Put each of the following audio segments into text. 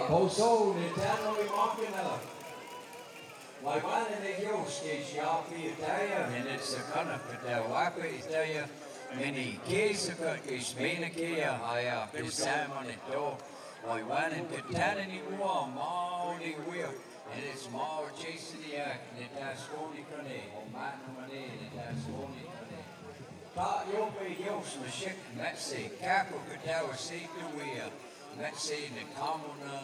Poso Nintendo Makina. Waiwana de Yoski, Shapi Italia, and it's a Kanaka, Waka Italia, many case of cookies, Menakea, Haya, Salmon and Dough, Waiwana, Katani, Mauni Wheel, and it's more chasing the act, and it has only Kane, or Matamane, and it has only Kane. Ta Yope Yos, Mashik, Metsi, Capo Katawa, Safety Wheel, Metsi, the Common.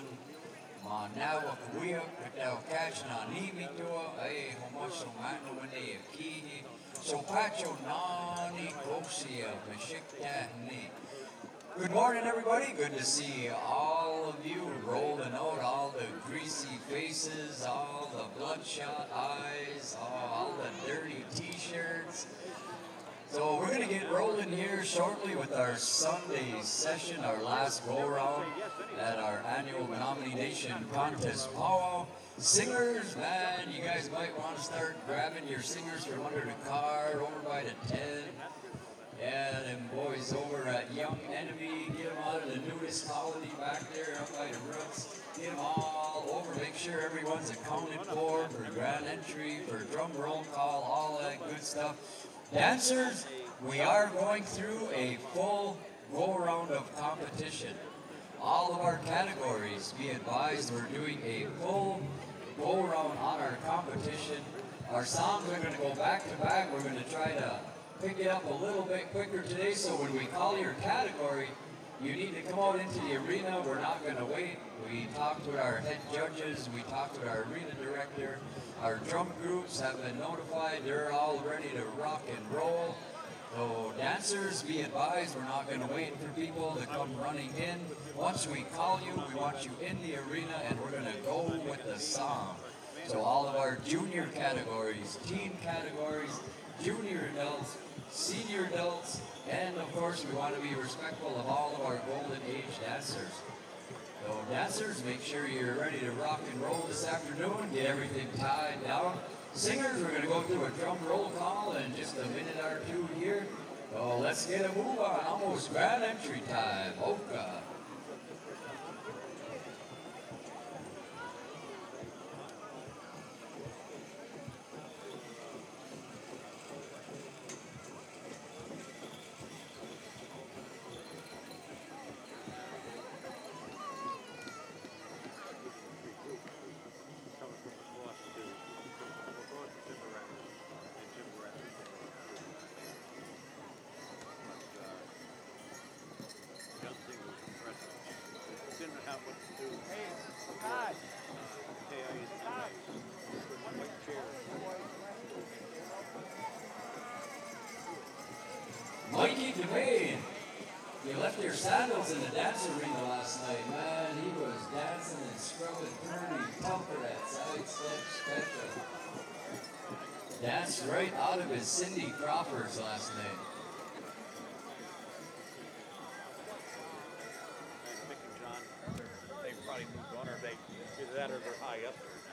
Now we are catching on Nimitoa, Homoso Mano Mane, Kihi, so Pacho Nani, Kosia, Mashikatni. Good morning, everybody. Good to see all of you rolling out, all the greasy faces, all the bloodshot eyes, all the dirty t-shirts. So we're going to get rolling here shortly with our Sunday session, our last go-around at our annual nomination contest powwow. Singers, man, you guys might want to start grabbing your singers from under the car, over by the tent. Yeah, them boys over at Young Enemy, get them out of the nudist colony back there up by the roots. Get them all over, make sure everyone's accounted for grand entry, for drum roll call, all that good stuff. Dancers, we are going through a full go-around of competition. All of our categories, be advised, we're doing a full go-around on our competition. Our songs are going to go back to back. We're going to try to pick it up a little bit quicker today, so when we call your category, you need to come out into the arena. We're not going to wait. We talked with our head judges. We talked with our arena director. Our drum groups have been notified. They're all ready to rock and roll. So dancers, be advised, we're not going to wait for people to come running in. Once we call you, we want you in the arena, and we're going to go with the song. So all of our junior categories, teen categories, junior adults, senior adults, and of course we want to be respectful of all of our golden age dancers. So dancers, make sure you're ready to rock and roll this afternoon, get everything tied down. Singers, we're going to go through a drum roll call in just a minute or two here. So let's get a move on, almost grand entry time. Oka. Mikey Devane, you left your sandals in the dance arena last night, man. He was dancing and scrubbing pretty tougher at side step special. Danced right out of his Cindy Crawford's last night. Mick and John, they probably moved on, or they either that or they're high up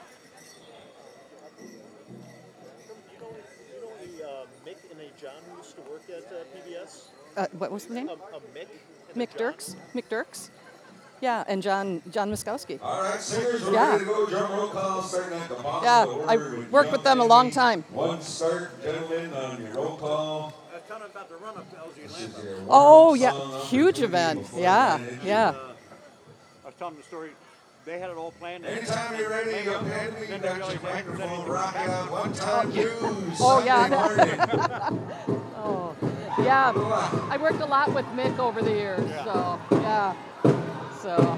there. Mick and a John who used to work at PBS. What was the name? Mick. Mick Dirks. Mick Dirks. Yeah, and John Muskowski. All right, singers, we're ready to go. Drum roll call starting at the bottom. Yeah, I worked with them a long time. One start, gentlemen, on your roll call. Tell them about the run-up to LG Lambert. Oh, yeah, huge event. Yeah, yeah. I was telling the story. They had it all planned. Anytime you're ready, go ahead. We got your microphone rock out. One time, two. Oh, yeah. Oh, yeah. I worked a lot with Mick over the years, so, yeah. So.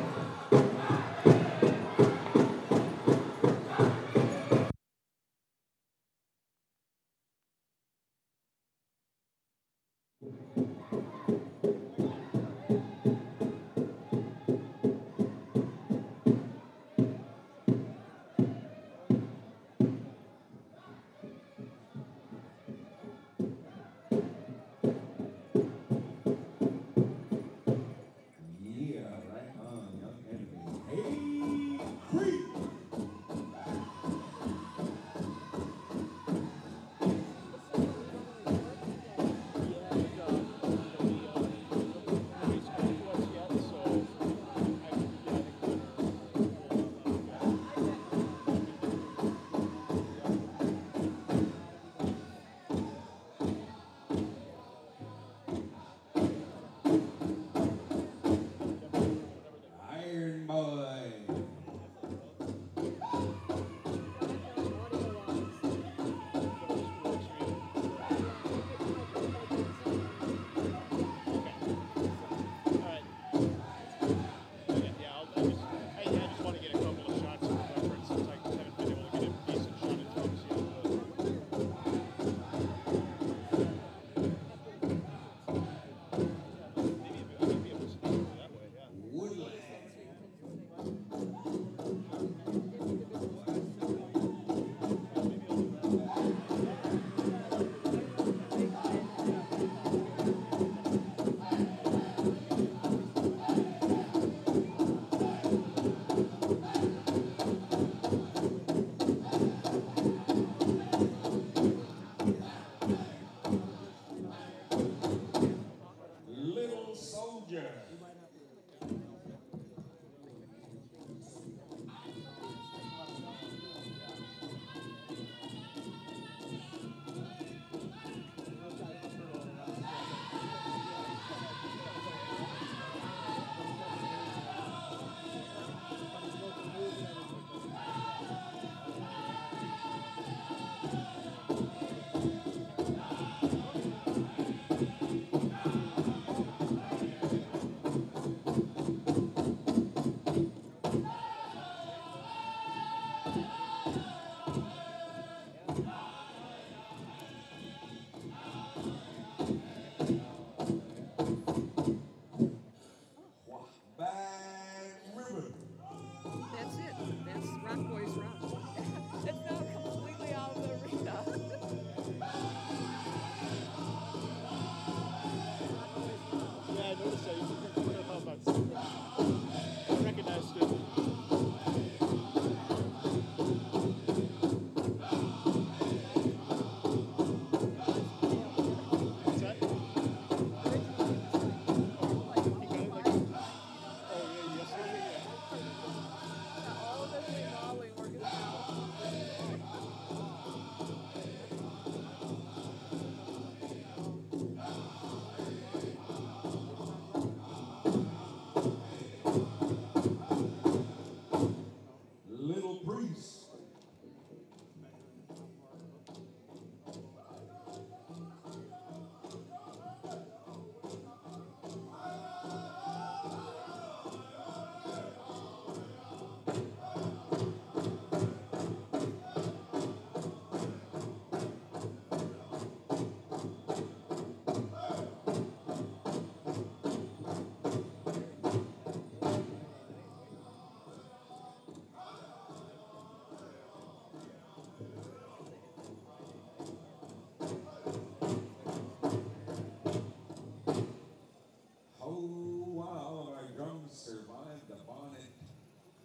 soldier.